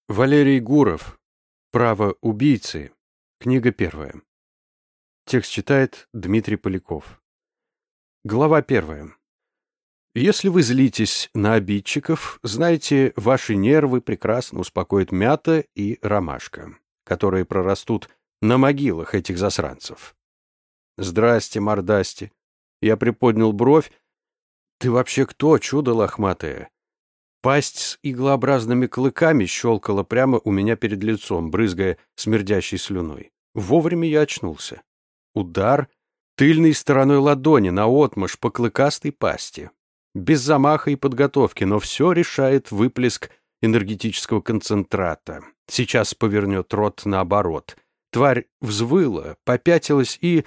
Валерий Гуров. Право убийцы. Книга первая. Текст читает Дмитрий Поляков. Глава первая. Если вы злитесь на обидчиков, знайте, ваши нервы прекрасно успокоит мята и ромашка, которые прорастут на могилах этих засранцев. Здрасте, мордасти. Я приподнял бровь. Ты вообще кто, чудо лохматое? Пасть с иглообразными клыками щелкала прямо у меня перед лицом, брызгая смердящей слюной. Вовремя я очнулся. Удар тыльной стороной ладони наотмашь по клыкастой пасти. Без замаха и подготовки, но все решает выплеск энергетического концентрата. Сейчас повернет рот наоборот. Тварь взвыла, попятилась и...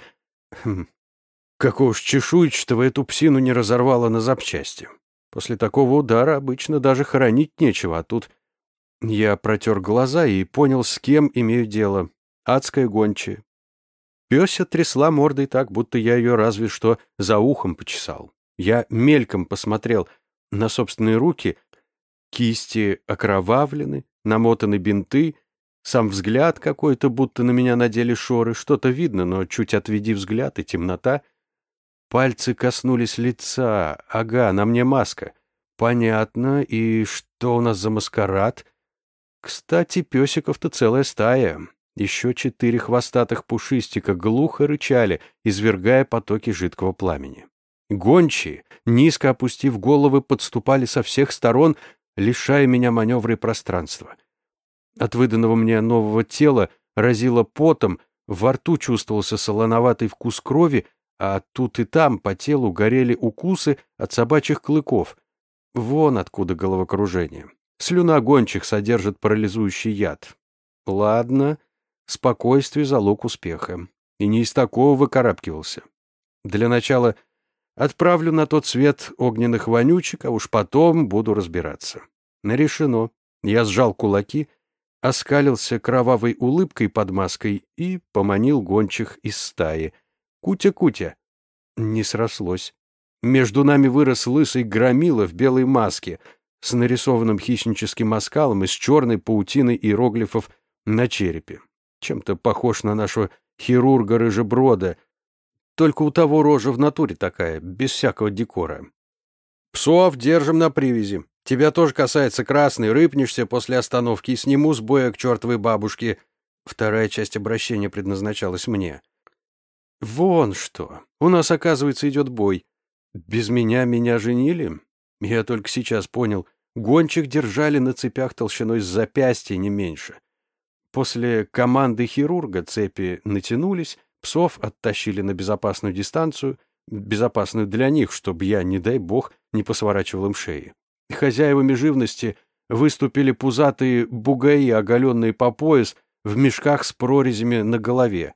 Какого ж чешуйчатого эту псину не разорвало на запчасти. После такого удара обычно даже хоронить нечего, а тут... Я протер глаза и понял, с кем имею дело. Адская гончая. Пёся трясла мордой так, будто я ее разве что за ухом почесал. Я мельком посмотрел на собственные руки. Кисти окровавлены, намотаны бинты, сам взгляд какой-то, будто на меня надели шоры. Что-то видно, но чуть отведи взгляд, и темнота. Пальцы коснулись лица. Ага, на мне маска. Понятно. И что у нас за маскарад? Кстати, песиков-то целая стая. Еще 4 хвостатых пушистика глухо рычали, извергая потоки жидкого пламени. Гончие, низко опустив головы, подступали со всех сторон, лишая меня маневра и пространства. От выданного мне нового тела разило потом, во рту чувствовался солоноватый вкус крови, а тут и там по телу горели укусы от собачьих клыков. Вон откуда головокружение. Слюна гончих содержит парализующий яд. Ладно, спокойствие — залог успеха. И не из такого выкарабкивался. Для начала отправлю на тот свет огненных вонючек, а уж потом буду разбираться. Решено. Я сжал кулаки, оскалился кровавой улыбкой под маской и поманил гончих из стаи. «Кутя-кутя!» Не срослось. Между нами вырос лысый громила в белой маске с нарисованным хищническим оскалом и с черной паутиной иероглифов на черепе. Чем-то похож на нашего хирурга Рыжеброда, только у того рожа в натуре такая, без всякого декора. «Псов держим на привязи. Тебя тоже касается красный, рыпнешься после остановки и сниму с боя к чертовой бабушке». Вторая часть обращения предназначалась мне. Вон что. У нас, оказывается, идет бой. Без меня женили? Я только сейчас понял. Гончих держали на цепях толщиной с запястья, не меньше. После команды хирурга цепи натянулись, псов оттащили на безопасную дистанцию, безопасную для них, чтобы я, не дай бог, не посворачивал им шеи. Хозяевами живности выступили пузатые бугаи, оголенные по пояс, в мешках с прорезями на голове.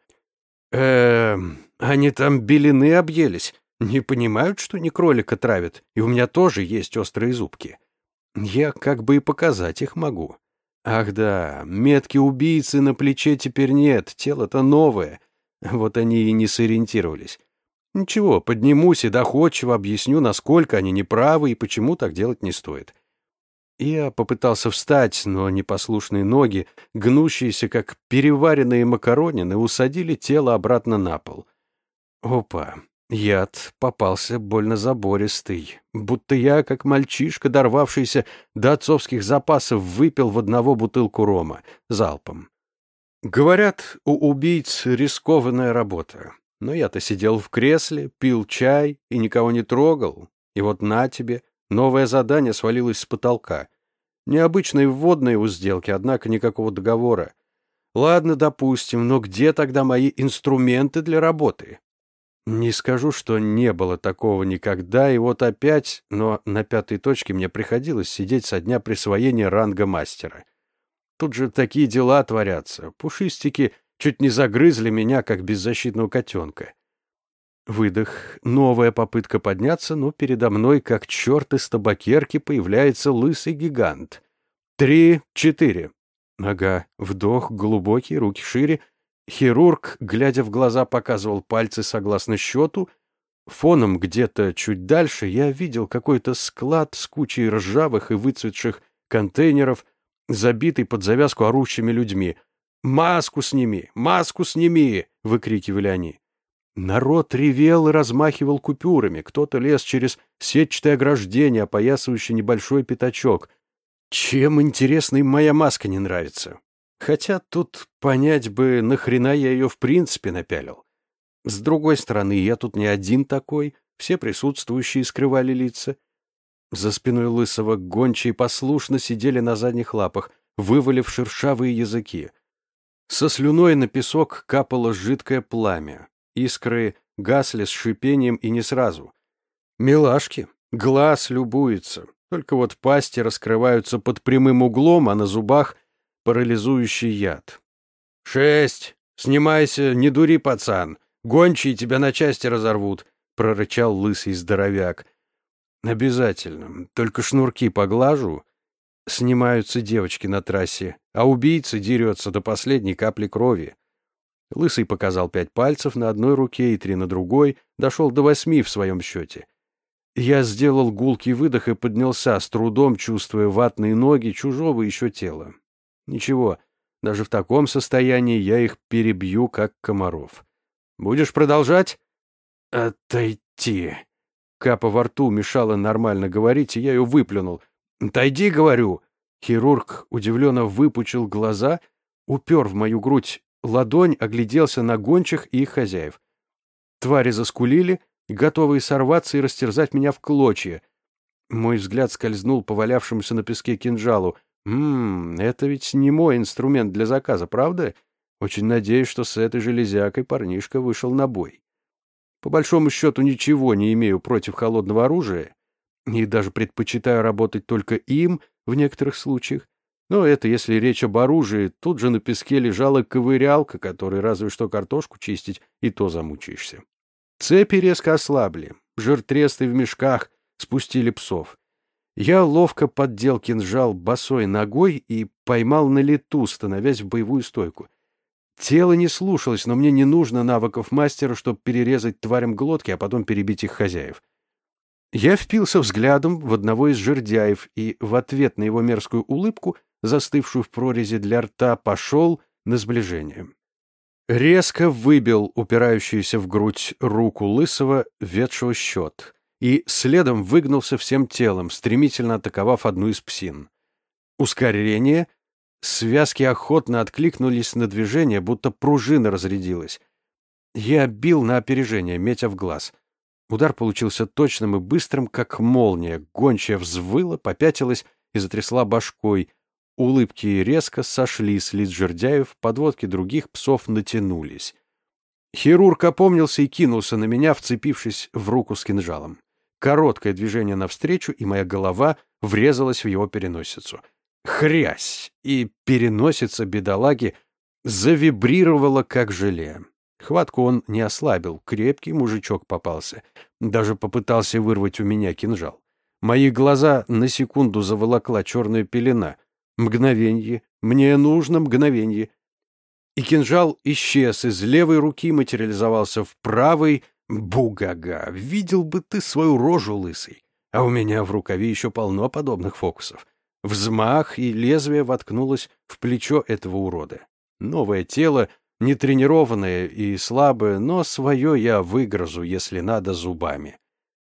Они там белины объелись. Не понимают, что не кролика травят, и у меня тоже есть острые зубки. Я как бы и показать их могу. Ах да, метки убийцы на плече теперь нет, тело-то новое. Вот они и не сориентировались. Ничего, поднимусь и доходчиво объясню, насколько они неправы и почему так делать не стоит. Я попытался встать, но непослушные ноги, гнущиеся, как переваренные макаронины, усадили тело обратно на пол. Опа, яд попался больно забористый, будто я, как мальчишка, дорвавшийся до отцовских запасов, выпил в одного бутылку рома, залпом. Говорят, у убийц рискованная работа, но я-то сидел в кресле, пил чай и никого не трогал, и вот на тебе... Новое задание свалилось с потолка. Необычные вводные у сделки, однако никакого договора. Ладно, допустим, но где тогда мои инструменты для работы? Не скажу, что не было такого никогда, и вот опять, но на 5-й точке мне приходилось сидеть со дня присвоения ранга мастера. Тут же такие дела творятся. Пушистики чуть не загрызли меня, как беззащитного котенка. Выдох. Новая попытка подняться, но передо мной, как черт из табакерки, появляется лысый гигант. 3, 4. Ага, вдох глубокий, руки шире. Хирург, глядя в глаза, показывал пальцы согласно счету. Фоном где-то чуть дальше я видел какой-то склад с кучей ржавых и выцветших контейнеров. забитый под завязку орущими людьми. «Маску сними! Маску сними!» — выкрикивали они. Народ ревел и размахивал купюрами, кто-то лез через сетчатое ограждение, опоясывающее небольшой пятачок. Чем, интересно, им моя маска не нравится? Хотя тут понять бы, нахрена я ее в принципе напялил. С другой стороны, я тут не один такой, все присутствующие скрывали лица. За спиной Лысого гончие послушно сидели на задних лапах, вывалив шершавые языки. Со слюной на песок капало жидкое пламя. Искры гасли с шипением и не сразу. Милашки, глаз любуется. Только вот пасти раскрываются под прямым углом, а на зубах парализующий яд. «6! Снимайся, не дури, пацан! Гончие тебя на части разорвут!» — прорычал лысый здоровяк. «Обязательно. Только шнурки поглажу». Снимаются девочки на трассе, а убийца дерется до последней капли крови. Лысый показал 5 пальцев на одной руке и 3 на другой, дошел до 8 в своем счете. Я сделал гулкий выдох и поднялся, с трудом чувствуя ватные ноги чужого еще тела. Ничего, даже в таком состоянии я их перебью, как комаров. «Будешь продолжать?» «Отойти». Капа во рту мешала нормально говорить, и я ее выплюнул. «Отойди, говорю!» Хирург удивленно выпучил глаза, упер в мою грудь ладонь, огляделся на гончих и их хозяев. Твари заскулили, готовые сорваться и растерзать меня в клочья. Мой взгляд скользнул по валявшемуся на песке кинжалу. Это ведь не мой инструмент для заказа, правда? Очень надеюсь, что с этой железякой парнишка вышел на бой. По большому счету ничего не имею против холодного оружия, и даже предпочитаю работать только им в некоторых случаях. Но это если речь об оружии. Тут же на песке лежала ковырялка, которой разве что картошку чистить, и то замучаешься. Цепи резко ослабли, жиртресты в мешках спустили псов. Я ловко поддел кинжал босой ногой и поймал на лету, становясь в боевую стойку. Тело не слушалось, но мне не нужно навыков мастера, чтобы перерезать тварям глотки, а потом перебить их хозяев. Я впился взглядом в одного из жердяев и в ответ на его мерзкую улыбку, застывшую в прорези для рта, пошел на сближение. Резко выбил упирающуюся в грудь руку Лысого, ведшего счет, и следом выгнулся всем телом, стремительно атаковав одну из псин. Ускорение. Связки охотно откликнулись на движение, будто пружина разрядилась. Я бил на опережение, метя в глаз. Удар получился точным и быстрым, как молния. Гончая взвыла, попятилась и затрясла башкой. Улыбки резко сошли с лиц жердяев, подводки других псов натянулись. Хирург опомнился и кинулся на меня, вцепившись в руку с кинжалом. Короткое движение навстречу, и моя голова врезалась в его переносицу. Хрясь! И переносица бедолаги завибрировала, как желе. Хватку он не ослабил, крепкий мужичок попался. Даже попытался вырвать у меня кинжал. Мои глаза на секунду заволокла черная пелена. Мгновенье. Мне нужно мгновенье. И кинжал исчез, из левой руки материализовался в правой. Бугага! Видел бы ты свою рожу, лысый. А у меня в рукаве еще полно подобных фокусов. Взмах, и лезвие воткнулось в плечо этого урода. Новое тело, нетренированное и слабое, но свое я выгрызу, если надо, зубами.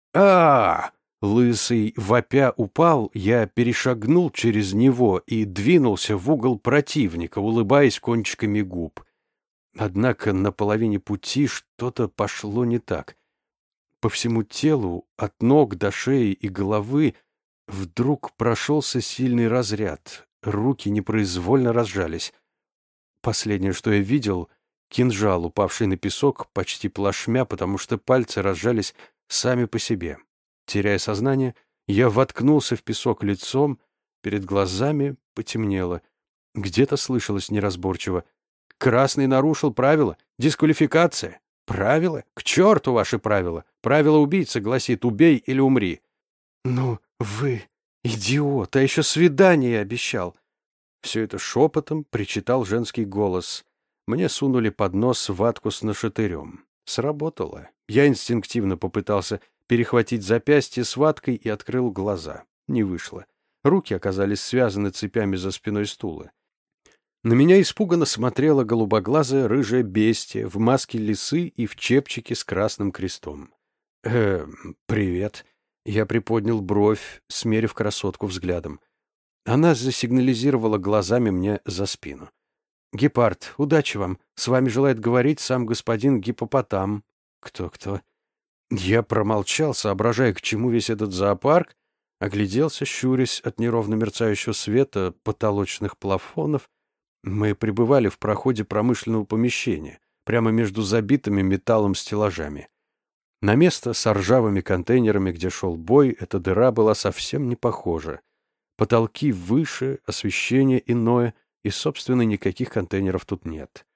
Лысый вопя упал, я перешагнул через него и двинулся в угол противника, улыбаясь кончиками губ. Однако на половине пути что-то пошло не так. По всему телу, от ног до шеи и головы, вдруг прошелся сильный разряд. Руки непроизвольно разжались. Последнее, что я видел — кинжал, упавший на песок, почти плашмя, потому что пальцы разжались сами по себе. Теряя сознание, я воткнулся в песок лицом, перед глазами потемнело. Где-то слышалось неразборчиво: «Красный нарушил правила. Дисквалификация. Правила? К черту ваши правила. Правило убийцы гласит: убей или умри». «Ну вы идиот, а еще свидание обещал». Все это шепотом причитал женский голос. Мне сунули под нос ватку с нашатырем. Сработало. Я инстинктивно попытался перехватить запястье с ваткой и открыл глаза. Не вышло. Руки оказались связаны цепями за спиной стула. На меня испуганно смотрела голубоглазая рыжая бестия в маске лисы и в чепчике с красным крестом. Привет». Я приподнял бровь, смерив красотку взглядом. Она засигнализировала глазами мне за спину. «Гепард, удачи вам. С вами желает говорить сам господин Гиппопотам». «Кто?» Я промолчал, соображая, к чему весь этот зоопарк, огляделся, щурясь от неровно мерцающего света потолочных плафонов. Мы пребывали в проходе промышленного помещения, прямо между забитыми металлом стеллажами. На место с ржавыми контейнерами, где шел бой, эта дыра была совсем не похожа. Потолки выше, освещение иное, и, собственно, никаких контейнеров тут нет.